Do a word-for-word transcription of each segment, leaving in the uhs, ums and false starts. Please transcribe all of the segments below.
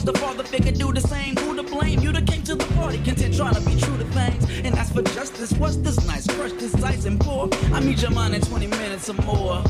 The father figure do the same, who to blame? You that came to the party, content trying to be true to things. And as for justice, what's this nice? Crush this ice and pour. I need your mind in twenty minutes or more.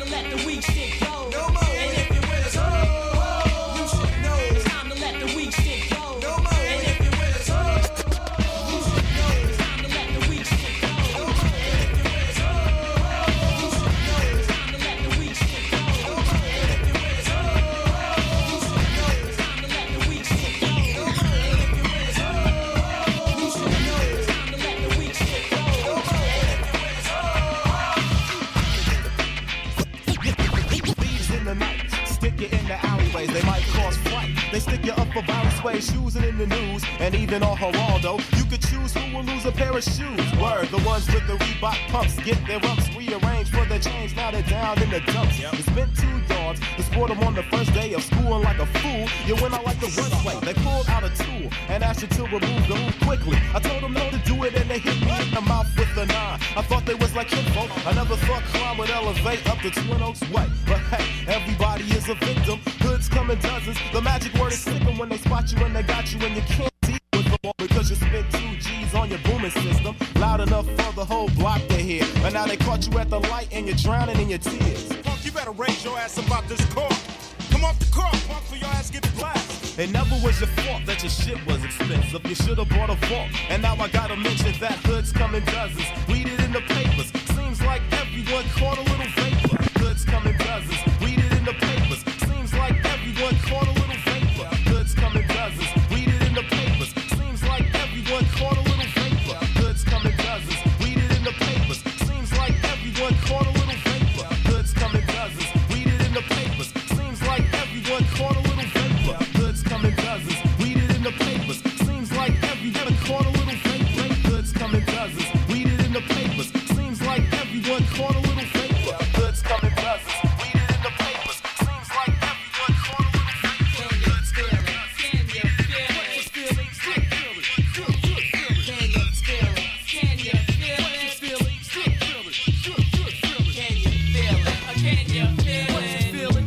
Weak shit They stick you up for violent sway, shoes and in the news, and even on Geraldo. You could choose who will lose a pair of shoes. Word, the ones with the Reebok pumps get their rumps rearranged for their change. Now they're down in the dumps. Yep. They spent two yards to sport them on the first day of school, and like a fool, you went out like the runaway. They pulled out a tool and asked you to remove the move quickly. I told them no to do it, and they hit me in the mouth with a nine. I thought they was like kinfolk. I never thought crime would elevate up to Twin Oaks Way. But hey, everybody is a victim. Hoods come in dozens. The magic word is sick 'em when they spot you and they got you and you can't deal with them all because you spent two G's on your booming system. Loud enough for the whole block to hear. But now they caught you at the light and you're drowning in your tears. Punk, you better raise your ass about this car. Come off the car, punk, for your ass gets blasted. It never was your fault that your shit was expensive. You should have bought a vault. And now I gotta mention that hoods come in dozens. Read it in the papers. Seems like everyone caught a little vapor. Hoods come in dozens. Read it in the papers. Seems like everyone caught a little vapor. Hoods come in dozens. Read it in the papers. Seems like everyone caught a little vapor. Hoods come in dozens. Read it in the papers. Seems like everyone caught a little vapor. Hoods come in dozens. Read it in the papers. Seems like everyone caught a little vapor. Hoods come in dozens. Read it in the papers. Seems like everyone caught a little vapor. Hoods come in dozens. Read it in the papers. Seems like everyone caught a little vapor. Hoods come in dozens. Read it in the papers. Seems like everyone caught a little vapor. Hoods come in dozens. Can you feel it? Can you feel it? Can you feel it? Can you feel it? Can you feel it? Can you feel it? Can you feel it?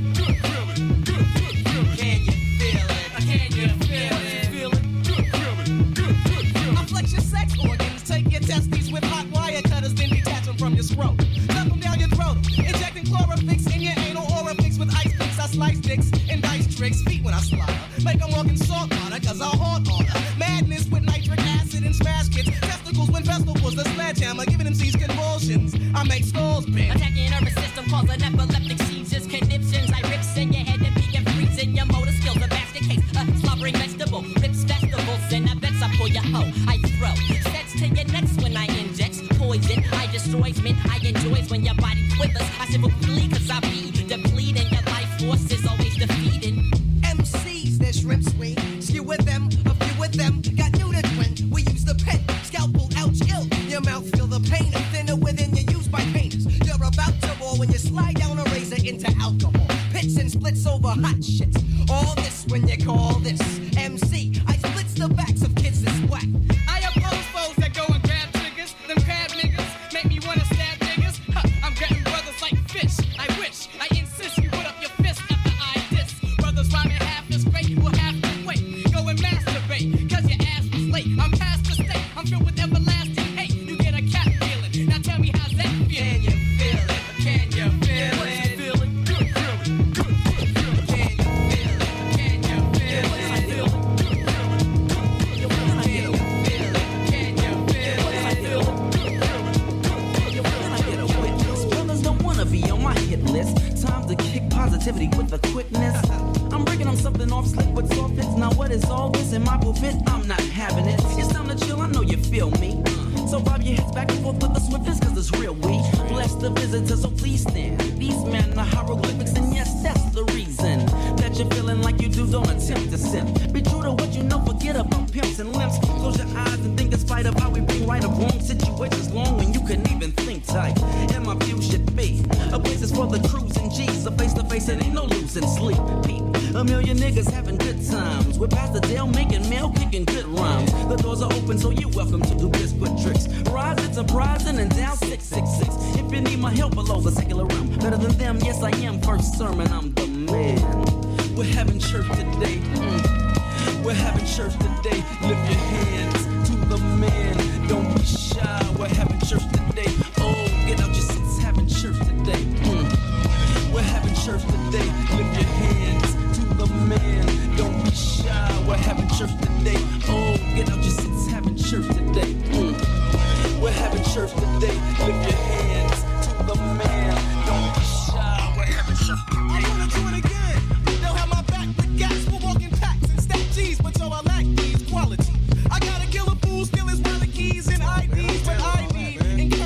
I flex your sex organs, take your testes with hot wire cutters, then detach them from your scrotum. Dump them down your throat, injecting chlorophyx in your anal orifix with ice picks. I slice dicks and dice tricks, feet when I slaughter. Make them walk in salt water, cause I haunt order. Madness with nitric acid and smash kits. Testicles when festivals, the sledgehammer, giving them these convulsions. I make skulls bend. Attacking nervous system, causing epileptic seizures, conniptions. I rips in your head and begin freezing your motor skills. A basket case, a slobbering vegetable, rips festivals, and I bet I pull your hoe. I throw sets to your necks when I inject poison. I destroys men, I enjoys when your body quivers. I simply cause I be depleting. Your life force is always defeating. M Cs, they're shrimp swing. Skew with them, a few with them. Got new to twin. We use the pen, scalpel, ouch, ill. Your mouth feel the pain and thinner within you used by painters. You're about to roll when you slide down a razor into alcohol. Pits and splits over hot shit. All this when you call this M C. I splits the backs of kids that's whack. I oppose foes that go and grab triggers. Them crab niggas make me wanna stab niggas. Huh, I'm getting brothers like fish. I wish, I insist you put up your fist after I diss. Brothers rhyming half as great will have to wait. Go and masturbate, cause your ass was late. I'm past the state, I'm filled with everlasting hate. You get a cat feeling, now tell me how's that feel? Can you feel it? Can you feel it? Feel it? Good, feel it. Good, feel it. Can you feel it? Can you feel it? I feel it. Good, feel it. Good, feel it. Can you feel it? Can you feel it? I feel it. Good, feel it. Good, feel it. I get a witness. Brothers don't wanna be on my hit list. Time to kick positivity with the quickness. I'm breaking them something off slick with soft hits. Now what is all this in my pulpit? I'm not having it. It's time to chill, I know you feel me. So bob your heads back and forth with the swiftness, cause it's real we bless the visitor, so please stand. These men are hieroglyphics, and yes, that's the reason that you're feeling like you do. Don't attempt to sip. Be true to what you know, forget about pimps and limps. Close your eyes and think in spite of how we bring right or wrong situations long when you couldn't even think tight. And my view should be a place is for the cruising G's, a face to face, and ain't no losing sleep. Peep. A million niggas having good times. We're past the Dale making mail, kicking good rhymes. The doors are open, so you're welcome to do biscuit tricks. Rise, it's surprising, and down six six six. If you need my help below the secular realm, better than them, yes I am. First sermon, I'm the man. We're having church today. Mm. We're having church today. Lift your hands to the man. Don't be shy. We're having church today. Oh, get out your seats. Having church today. Mm. We're having church today. Lift your hands to the man. Don't be shy. We're having church today. Oh, get out your seats. Having church today. Mm. We're having church today. Lift your hands to the man. Don't be shy. We're having church today. I wanna do it again. They'll have my back with gas. We're walking packs and stack G's, but so I lack these qualities. I gotta kill a fool, steal his wallet keys and I Ds, but I need.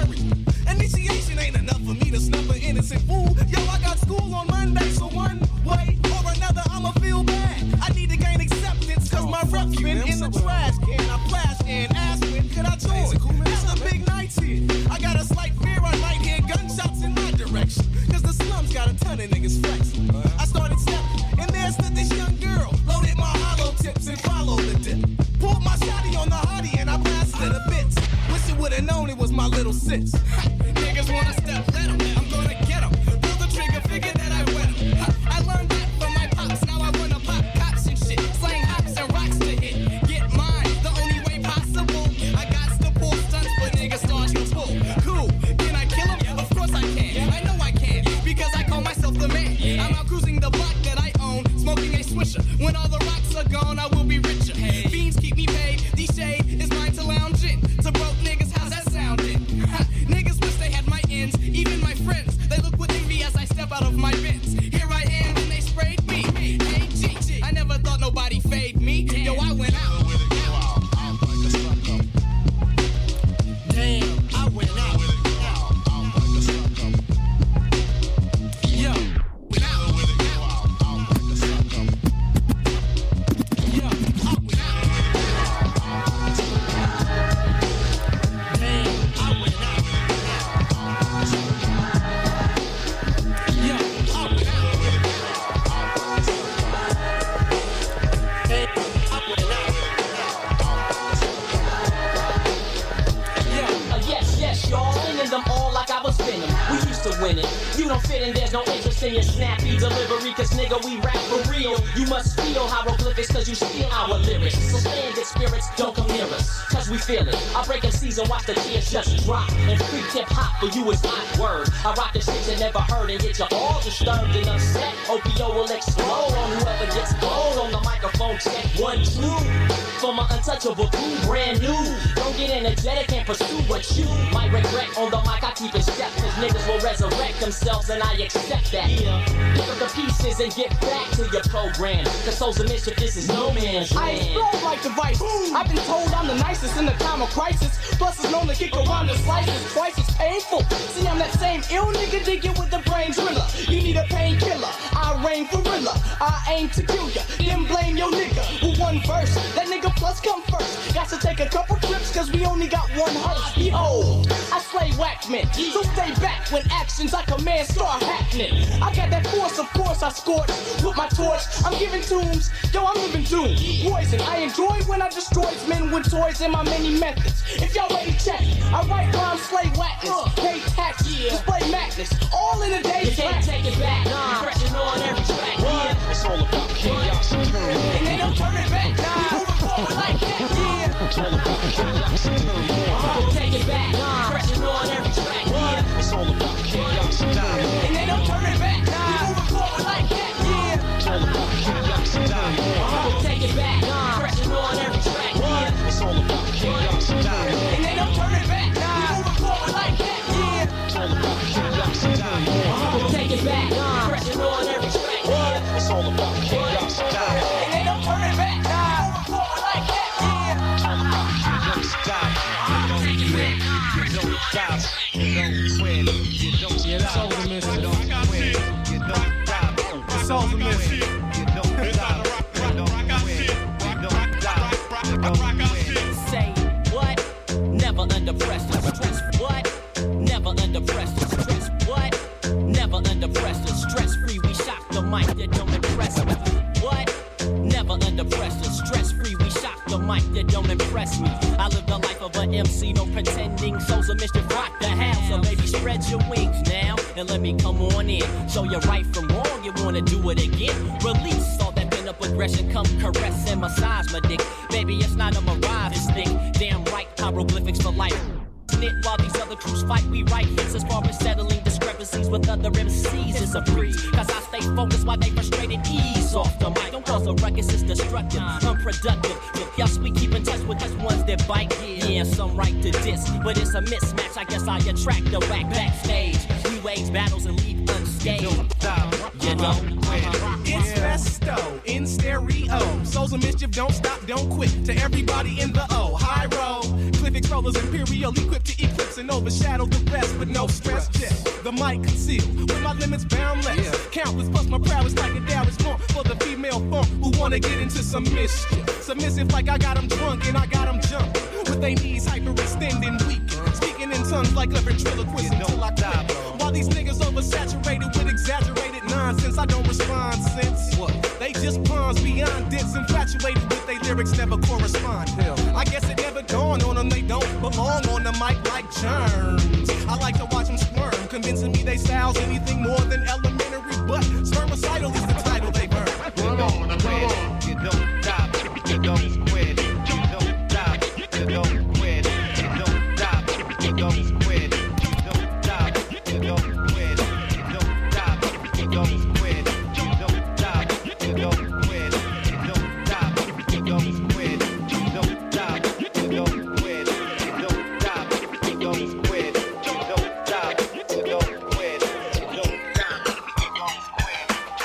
sense. Niggas wanna step, let 'em. I'm gonna get 'em. Pull the trigger, figure that I wet 'em. I learned that from my pops. Now I wanna pop cops and shit. Slang hops and rocks to hit. Get mine, the only way possible. I got to pull stunts, but niggas start to pull. Cool, can I kill 'em? Of course I can. I know I can, because I call myself the man. I'm out cruising the block that I own, smoking a swisher. When all the rocks are gone, I will be richer. Fiends keep me paid. D-Shade is mine to lounge in. To broke niggas, how's that sounding? Niggas wish they had my ends, even my friends. They look with envy as I step out of my Benz. Here I am and they sprayed me. Hey G, I never thought nobody fade me. Yo, I went out. Damn, I went out. Yo, went out. Yo, I went out. Damn, I went out. Yo, I went out. Damn, I went out. Uh, yes, yes, y'all. Spinning them all like I was spinning. We used to win it. You don't fit in, there's no interest in your snappy delivery. Cause nigga, we rap for real. You must steal hieroglyphics cause you steal our lyrics. So stand good spirits, don't come near us. Cause we feel it. I break a season, watch the tears just drop. And freak hip hop for you is hot word. I rock the shit you never heard and get you all disturbed and upset. O P O will explode on whoever gets blown on the microphone. Check one, two. For my untouchable crew, brand new. Don't get energetic and pursue what you might regret. On the mic, I keep it step, cause niggas will resurrect themselves, and I accept that. Yeah. Pick up the pieces and get back to your program. Cause Souls of Mischief, this is no man's I land. explode like the vice. I've been told I'm the nicest in the time of crisis. Plus is known to kick around the slices twice as painful. See, I'm that same ill nigga digging with the brain driller. You need a painkiller. I reign for Rilla. I aim to kill ya. Then blame your nigga who won verse. That nigga plus come first. Got to take a couple trips cause we only got one hearse. Behold, I slay whack men. So stay back when actions I command start happening. I got that force, of course I scorch with my torch. I'm giving tombs, yo, I'm living doom. Poison, I enjoy when I destroy men with toys and my many methods. If y'all ready, check. I write rhymes, slay whackness, pay tax, display madness, all in a day's You can't take it back. Nah. Pressing on every track. Yeah. It's all about chaos and turmoil. And they don't turn it back. Nah. Moving forward like that, yeah. It's all about chaos and turmoil. Don't take it back. Nah. Pressing on every track. Yeah. It's all about chaos and turmoil. And they don't turn it back. Nah. Moving forward like that, yeah. It's all about chaos and turmoil. Don't take it back. Nah. Pressing on every track. Yeah. It's all about chaos and turmoil. And they don't turn it back. Nah. Moving forward like that, yeah. It's all about chaos and turmoil. Don't take it back. Nah. Pressing on every track. Yeah. It's all about chaos and turmoil. And they don't turn it back. Nah. Moving forward like that, yeah. It's all about chaos and turmoil. You don't win, you don't die, you don't win, you don't die. Yeah, that's all the mission. You don't win, you don't die. It's all the mission. You don't die, you don't win, you don't die, you don't win. Say what? Never under pressure. Stress what? Never under pressure. Stress what? Never under pressure. Stress free. We shock the mic that don't impress me. What? Never under pressure. Stress free. We shock the mic that don't impress me. I live the life of an M C, no pretending. Souls of Mischief rock the house. So baby, spread your wings now and let me come on in. Show you right from wrong. You wanna do it again? Release all that pent up aggression. Come caress and massage my dick. Baby, it's not a mirage, it's thick. Damn right, hieroglyphics for life. Knit while these other crews fight, we write hits as far as settling discrepancies with other M Cs. It's a breeze, cause I stay focused while they frustrated. Ease off the mic, don't cause a ruckus, it's destructive, unproductive. Yes, we keep in touch with just ones that bite. Yeah, some right to diss, but it's a mismatch. I guess I attract the whack backstage. We wage battles and leave unscathed. You know, It's Festo in stereo. Souls of Mischief, don't stop, don't quit. To everybody in the O, high road. Cliff rollers, imperial, equipped to eclipse and overshadow the rest, but no stress. Just the mic concealed, with my limits boundless. Yeah. Countless plus my prowess like a Darius form for the female form who wanna get into some mischief. Submissive like I got them drunk and I got them jumping. With they knees hyperextending, weakened. Speaking in tongues like a ventriloquist until I die. While these niggas oversaturated with exaggerated nonsense, I don't respond since what? They just pawns beyond dense, infatuated with they lyrics never correspond. Hell, I guess it never dawned on them they don't belong on the mic like germs. convincing me they styles anything more than elementary. But spermicidal is the title they've heard. You don't quit, you don't stop, you don't quit, you don't stop, you don't quit, you don't stop, you don't quit, you don't stop, you don't quit, you don't stop, you don't quit, you don't stop, you don't quit, you don't stop, you don't quit, you don't stop, you don't quit, you don't stop, you don't quit, you don't stop, you don't quit, you don't stop, you don't quit.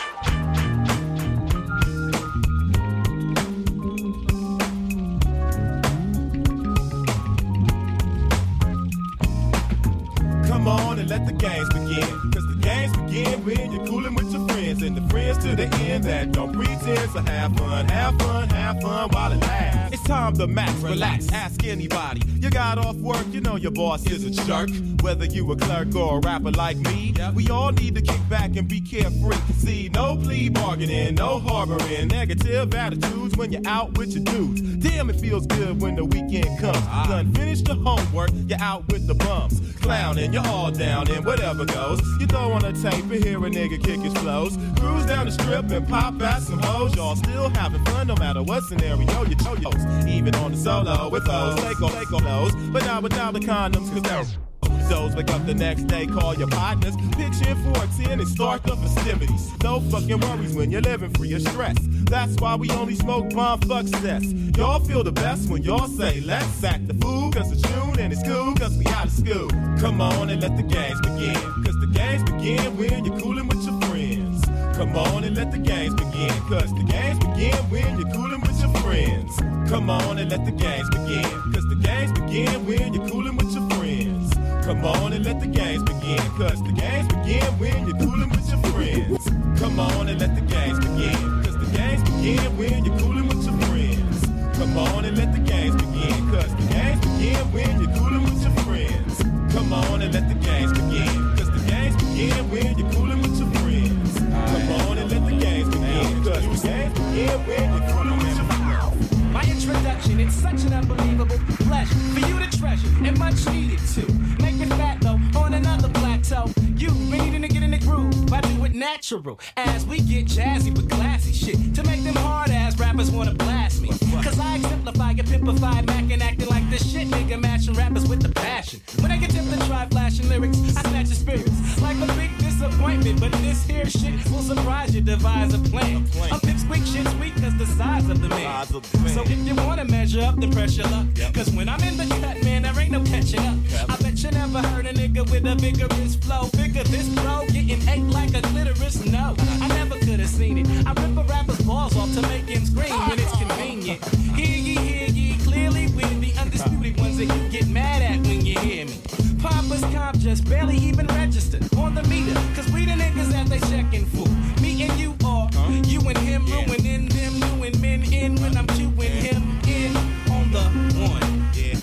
Come on and let the games begin. Cause the games begin when you're coolin' with your friends. And the friends to the end that don't pretend. So have fun, have fun, have fun while it lasts. It's time to max, relax, ask anybody. You got off work, you know your boss is a jerk. Whether you a clerk or a rapper like me, we all need to kick back and be carefree. See, no plea bargaining, no harboring negative attitudes when you're out with your dudes. Damn, it feels good when the weekend comes. Done finished the homework, you're out with the bums. Clowning, you're all down and whatever goes. You throw on a tape and hear a nigga kick his flows. Cruise down the strip and pop at some hoes. Y'all still having fun no matter what scenario you chose. Even on the solo with those, Lego, Lego knows. But not without the condoms, cause those those wake up the next day, call your partners, pitch in for a ten and start the festivities. No fucking worries when you're living free of stress. That's why we only smoke bomb fuck cess. Y'all feel the best when y'all say, let's act the fool, cause it's June and it's cool, cause we out of school. Come on and let the games begin, cause the games begin when you're coolin' with your friends. Come on and let the games begin, cause the games begin when you're coolin' with your friends. Come on and let the games begin, cause the games begin when you're coolin' with your friends. Come on and let the games begin, cause the games begin when you're coolin' with your friends. Come on and let the games begin, cause the games begin when you're coolin' with your friends. Come on and let the games begin, cause the games begin when you're coolin' with your friends. Come on and let the games begin, cause the games begin when you're coolin' with your friends. Come on and let the games begin, cause the games begin when you're coolin' with your friends. My introduction, it's such an unbelievable pleasure for you to treasure and much needed to. Make it fat though, on another plateau. You needing to get in the groove, I do it natural. As we get jazzy with classy shit to make them hard ass rappers wanna blast me. Cause I exemplify your pimpified Mac and acting like this shit nigga matching rappers with the passion. When I get tempted to try flashing lyrics, I snatch your spirits like a big disappointment. But this here shit will surprise you, devise a plan. A pipsqueak shit sweet cause the size of the man. So if you wanna measure up, then pressure up. Cause when I'm in the cut, man, there ain't no catching up. I bet you never heard a nigga with a vigorous flow. Figure this bro getting ate like a clitoris. No, I never could have seen it. I rip a rapper's balls off to make him scream when it's convenient. Hear ye, hear ye, clearly we're the undisputed ones that you get mad at when you hear me. Pompous comp just barely even registered on the meter. Cause we the niggas that they checking for. Me and you are, you and him ruining them, you and men in when I'm chewing him in on the one. Yeah.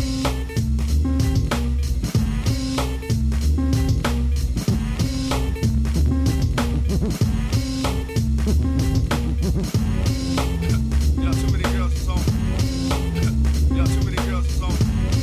Yo, too many girls is on. Yo, too many girls is on.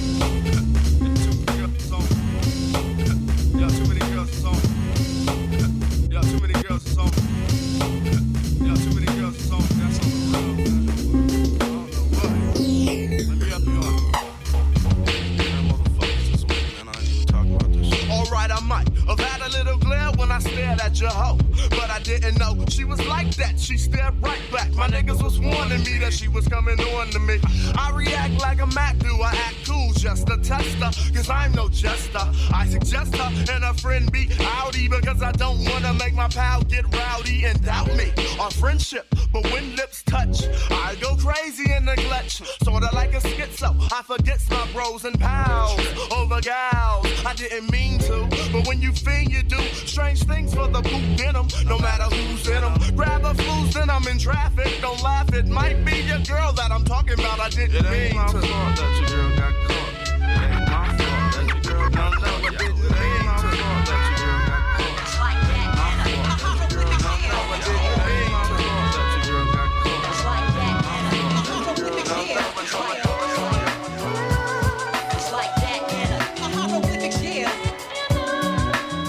Yo, too many girls is on. Yo, too many girls is on. Yo, too many girls is on. That's on the real. I don't know what. Let me up you on. Motherfuckers this week, man. I ain't even talking about this shit. Alright, I might have had a little glare when I stared at your hoe. But I didn't know she was like that. She stared right back. My niggas was warning me that she was coming on to me. I react like a Mac do. I act cool just to test her. Cause I'm no jester. I suggest her and her friend be outy. Because I don't wanna make my pal get rowdy and doubt me. Our friendship, but when lips touch, I go crazy in the clutch. Sorta like a schizo. I forget my bros and pals over gals. I didn't mean to, but when you fiend, you do strange things for the boot denim. No matter who's in them, grab a flu's, then I'm in traffic. Don't laugh, it might be your girl that I'm talking about. I didn't mean to. It ain't my fault that your girl got caught. It ain't my fault that your girl got caught. No, no, it didn't. It ain't my fault that your girl got caught. It's like that. My fault that your girl got caught. No, it didn't. It ain't my fault that your girl got caught. It's like that. My fault that your girl got caught. It's like that.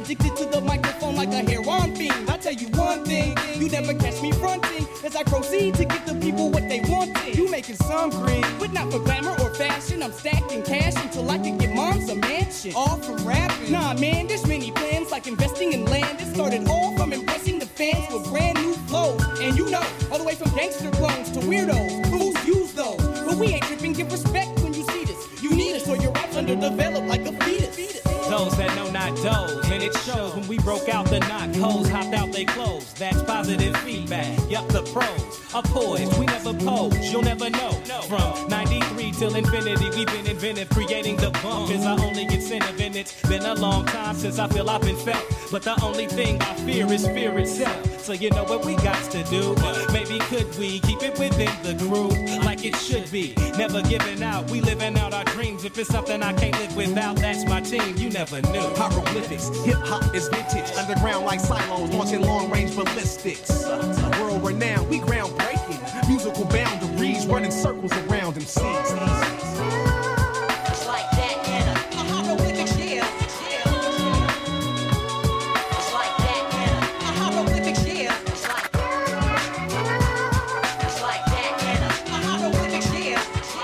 addicted to the microphone like a heroin fiend. I tell you one thing, you never catch me fronting as I proceed to give the people what they wanted. You making some green, but not for glamour or fashion. I'm stacking cash until I can get moms a mansion. All from rapping. Nah, man, there's many plans like investing in land. It started all from impressing the fans with brand new flows. And you know, all the way from gangster clones to weirdos, fools use those. But we ain't tripping, give respect when you see this. You need us or your rap's underdeveloped like a fetus. Those that know not those, and it shows when we broke out the knock hoes, hopped out they clothes. That's positive feedback. Yup, the pros are poised. We never pose, you'll never know. From ninety-three till infinity, we've been inventive, creating the bump is our only incentive, and it's been a long time since I feel I've been felt. But the only thing I fear is fear itself. So you know what we got to do? Maybe could we keep it within the groove like it should be? Never giving out, we living out our dreams. If it's something I can't live without, that's my team. You never knew. Hieroglyphics, hip hop is vintage, underground like silos, launching long range ballistics. Uh, world renowned, we groundbreaking, musical boundaries, running circles around M Cs. It's like that, Anna. Hieroglyphics, yeah. It's like that, Anna. Hieroglyphics, yeah. It's like. It's like that, Anna. Hieroglyphics, yeah.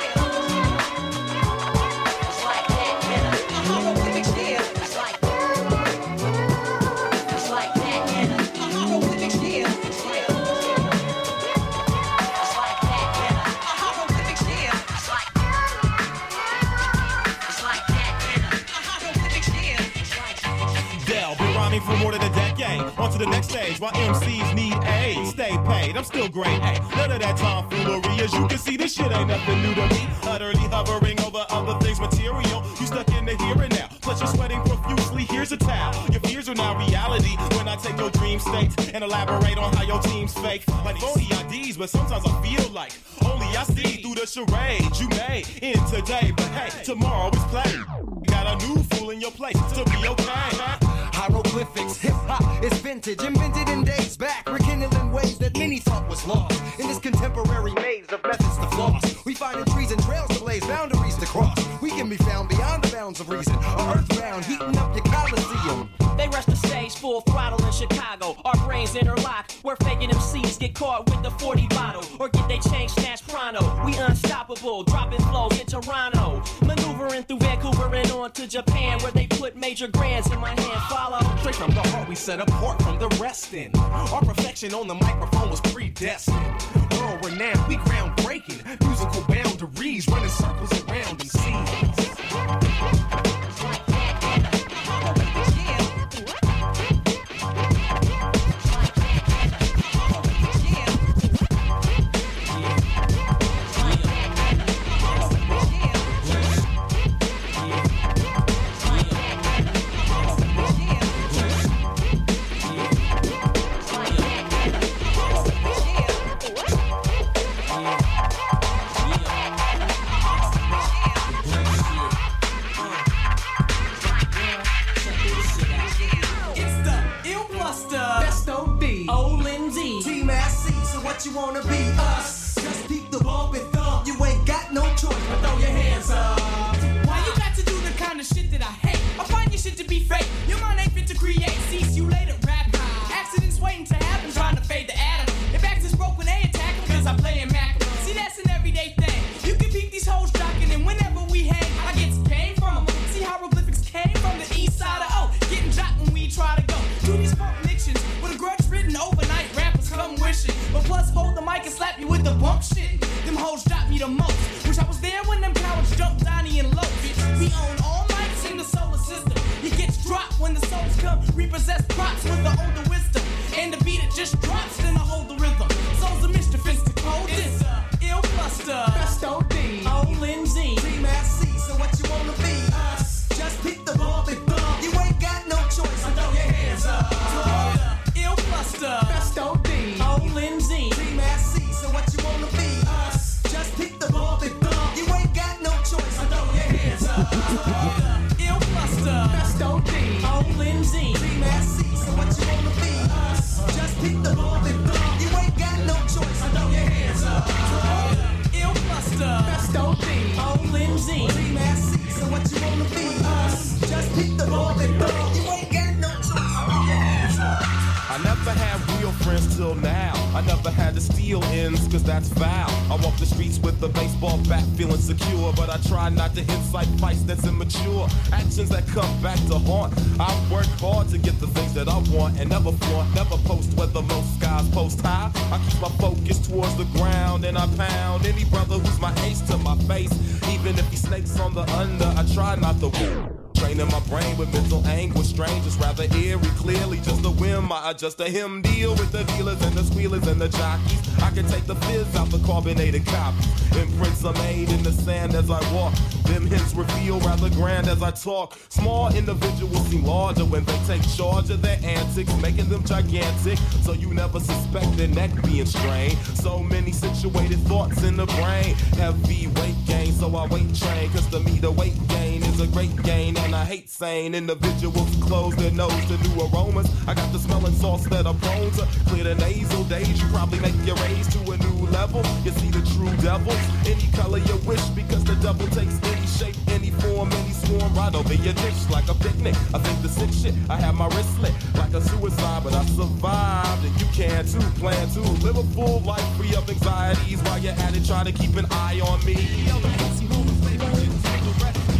It's like that, Anna. Hieroglyphics, yeah. It's like. It's like that, Anna. Hieroglyphics, yeah. It's like. It's like that, Anna. Hieroglyphics, yeah. It's like. It's like that, Anna. Hieroglyphics, yeah. It's like. Dell, been rhyming for more than a decade. On to the next stage, while M Cs need aid. Stay paid, I'm still great. Hey, none of that tomfoolery. As you can see, this shit ain't nothing new to me. Utterly hovering over other things material. You stuck in the here and now. Plus you're sweating profusely. Here's a towel. Your fears are now reality. When I take your dream states and elaborate on how your team's fake. Like phony I Ds, but sometimes I feel like only I see through the charade you made in today. But hey, tomorrow is play. Got a new fool in your place to be okay. Hieroglyphics, hip-hop is vintage, invented in days back, rekindling ways that many thought was lost. In this contemporary maze of methods to floss, we find trees and trails to blaze, boundaries to cross. We can be found beyond the bounds of reason, or earthbound, heating up your coliseum. They rush the stage full throttle in Chicago. Our brains interlock. We're faking M Cs get caught with the forty bottle or get they change snatched pronto. We unstoppable, dropping flows in Toronto, maneuvering through Vancouver and on to Japan, where they put major grands in my hand. Follow Straight from the heart, we set apart from the rest in. Our perfection on the microphone was predestined. World renowned, we groundbreaking, musical boundaries, running circles around M Cs. You wanna be us? Just keep the bump and thump. You ain't got no choice but throw your hands up. Why you got to do the kind of shit that I hate? I find your shit to be fake. Your mind ain't fit to create. Cease you later, rap. Accidents waiting to happen, trying to fade the atom. If axes broke when they attack them, cause I'm playing Mac. See, that's an everyday thing. You can peep these hoes jocking, and whenever we hang, I get some pain from them. See, hieroglyphics came from the east side of O. Getting dropped when we try to go. Do these funk mixtions with a grudge written overnight. Rappers come wishing. But plus, hold the mic and slap you with the bump shit. Them hoes dropped me the most. Wish I was there when them cowards dumped Donnie and Low. We own all mics in the solar system. It gets dropped when the souls come. Repossess props with the older wisdom. And the beat it just drops, then I hold the rhythm. Souls of mischief, it's the coldest. It's a ill cluster. Best O D. Old Lindsay. Team S C, so what you wanna be? Us. Just pick the bump and thump. You ain't got no choice, so throw your hands up. Ill cluster. Best O D. Old Lindsay. Team S C, so what you wanna be? Us. Just pick the bump and thump. You ain't got no choice, so throw your hands up. Ill cluster. Best O D. Old Lindsay. Team S C, so what you wanna be? Us. Just pick the bump and thump. You ain't got no choice, so throw your hands up. Ill cluster. Best O D. Old Lindsay. Team S C, so what you wanna be? Us. Just pick the bump and thump. You ain't got no choice. never had real friends till now. I never had to steal ends, cause that's foul. I walk the streets with a baseball bat feeling secure, but I try not to incite fights that's immature. Actions that come back to haunt. I work hard to get the things that I want and never flaunt, never post where the most guys post high. I keep my focus towards the ground and I pound any brother who's my ace to my face. Even if he snakes on the under, I try not to win. Training my brain with mental anguish, strangers rather eerie, clearly just a whim. I adjust a him deal with the dealers and the squealers and the jockeys. I can take the fizz out the carbonated copies. Imprints are made in the sand as I walk. Them hints reveal rather grand as I talk. Small individuals seem larger when they take charge of their antics, making them gigantic. So you never suspect their neck being strained. So many situated thoughts in the brain. Heavy weight gain, so I weight train. Cause to me the weight gain is a great gain. And I hate saying individuals close their nose to new aromas. I got the smelling salts that are prone to clear the nasal days. You probably make your raise to a new level. You see the true devils, any color you wish, because the devil takes any shape, any form, any swarm, right over your dish like a picnic. I think the sick shit, I have my wrist lit like a suicide, but I survived, and you can too. Plan to live a full life free of anxieties while you're at it. Try to keep an eye on me. Yo, the Nancy Homer flavor didn't take a rescue.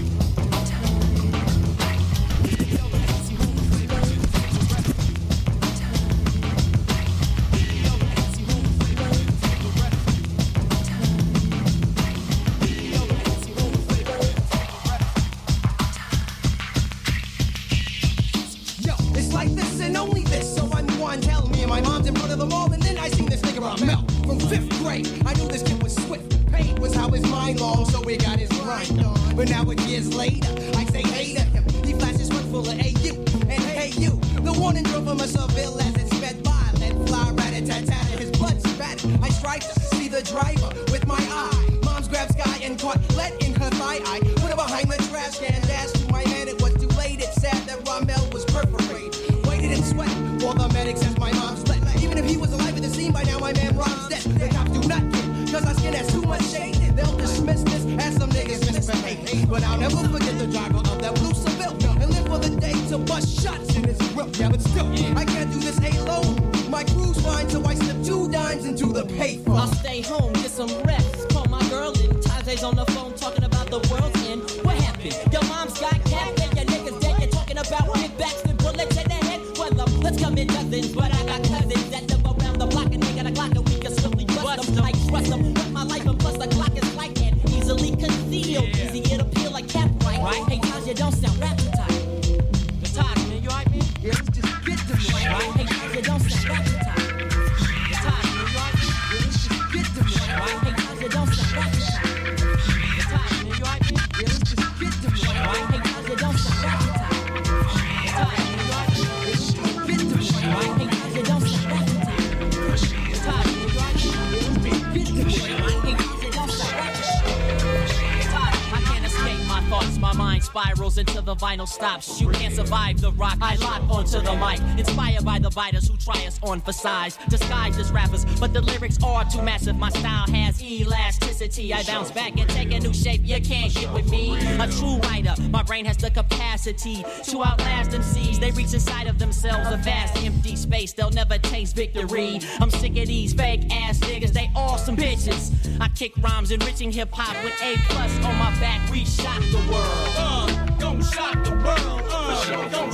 I knew this kid was swift. Pain was how his mind long, so we got his grind on. But now it years later, I say hey to him. He flashes one full of A U and hey you. The warning drove him a Seville as it sped by. Let fly rat-a-tat-tat, his blood spattered. I strive to see the driver with my eye. Mom's grabbed Sky and caught lead in her thigh. I put her behind the trash can, dashed to my head. It was too late. It's sad that Rommel was perforated. Waited in sweat for the medics as my mom slept. Even if he was alive at the scene by now, my man Rob's dead. The cops do not care, cause our skin has too much shade. They'll dismiss this as some niggas misbehave. But I'll never forget the driver of that blue Seville. And live for the day to bust shots in his grill. Yeah, but still, I can't do this alone. My crew's fine, so I slip two dimes into the payphone. I'll stay home, get some rest. Call my girl in. Taze's on the phone talking about the world's end. What happened? Your mom's got cat, and your niggas dead. You're talking about big backs and bullets in the head. Well, um, let's come in dozens, but I got cousins that live around the block and they got a Glock and we can simply bust them. I trust them with my life and plus the clock is like that. Easily concealed, yeah. Easy it appeal like cap right. right. Hey, Taze, don't sound rap tight. The Taze, man, you alright, man? Yeah, let's just get to me. Right. Hey, Taze, don't sound rap tight. The Taze, man, you alright? Yeah, let's just get to me. Right. Hey, Taze, don't sound rap tight. The Taze, man, you alright, man? Yeah, let's just get to me. Right. Hey, Taze, don't sound rap tight. The Taze, man, you alright? Yeah, let's just get to me. Right. Hey, Taze, don't sound rap tight. The Taze, man, you alright? Yeah, let's just get to me. My mind spirals until the vinyl stops. You can't survive the rock. I lock onto the mic. Inspired by the biters who try us on for size. Disguised as rappers, but the lyrics are too massive. My style has elasticity. I bounce back and take a new shape. You can't get with me. A true writer. My brain has the capacity to outlast M Cs. They reach inside of themselves. A vast empty space. They'll never taste victory. I'm sick of these fake ass niggas. They all some bitches. I kick rhymes enriching hip hop with A plus on my back. We shot the world. Uh, don't shock the world. Uh, don't